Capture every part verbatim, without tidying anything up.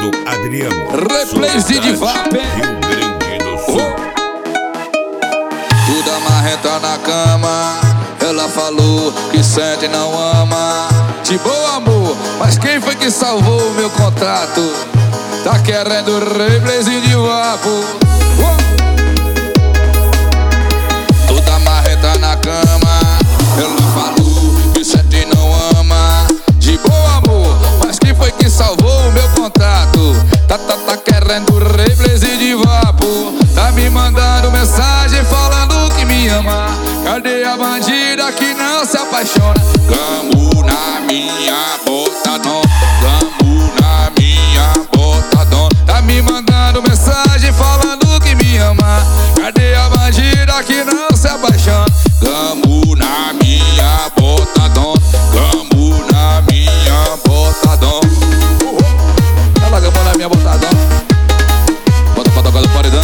do Adriano. Replays de Vap, Rio Grande do Sul. Tudo marreta na cama. Ela falou que sente e não ama. De boa, amor, mas quem foi que salvou o meu contrato? Tá querendo replays de vapo. Toda marreta na cama. Ela falou que sente e não ama. De boa, amor, mas quem foi que salvou o meu contrato? Tá, tá, tá querendo replays de vapo. Tá me mandando mensagem falando que me ama. Cadê a bandida que não se apaixona? Gamo na minha bota, não. Gamo na minha bota, não. Tá me mandando mensagem falando que me ama. Cadê a bandida que não se apaixona? Gamo na minha bota, não. Gamo na minha bota, não. Ela gamou na minha bota, não. Bota pra tocar do paredão.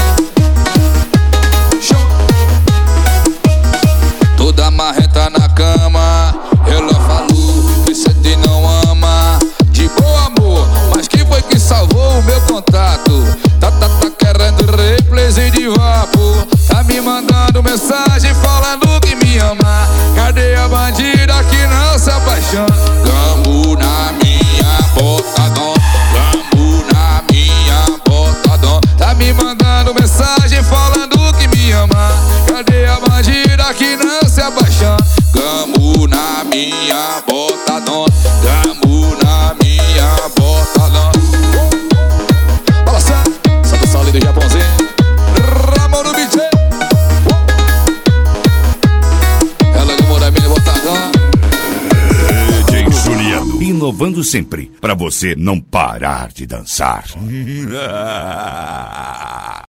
Toda marreta na cama. Ela falou que sente e não ama. De boa, amor, mas quem foi que salvou o meu contato? Tá, tá, tá querendo replays de vapo. Tá me mandando mensagem falando que me ama. Cadê a bandida que não se apaixona? Gamo na minha bota, não. Gamo na minha bota, não. Tá me mandando mensagem falando que me ama. Cadê a bandida que não se apaixona? Gamo na minha bota, não. Gamo na minha bota, não. Balançando, Santo Saulo do Japãozinho. Ramon no beat. Ela gamou na minha bota, não. D J Juliano, inovando sempre, pra você não parar de dançar.